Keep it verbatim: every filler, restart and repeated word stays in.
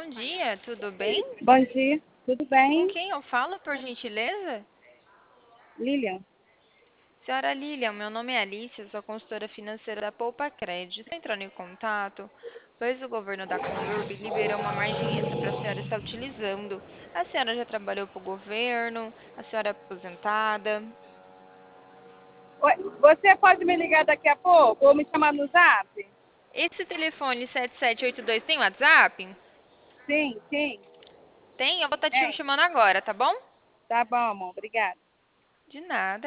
bom dia, tudo bem? Bom dia, tudo Com bem? quem eu falo, por gentileza? Lilian? Senhora Lilian, meu nome é Alice, eu sou consultora financeira da Poupa Crédito. Estou entrando em contato, pois o governo da Conurb liberou uma margem extra para a senhora estar utilizando. A senhora já trabalhou para o governo? A senhora é aposentada? Oi, você pode me ligar daqui a pouco ou me chamar no zap? Esse telefone sete sete oito dois tem WhatsApp? Sim, sim, Tem? Eu vou estar te tem. chamando agora, tá bom? Tá bom, amor, obrigada. De nada.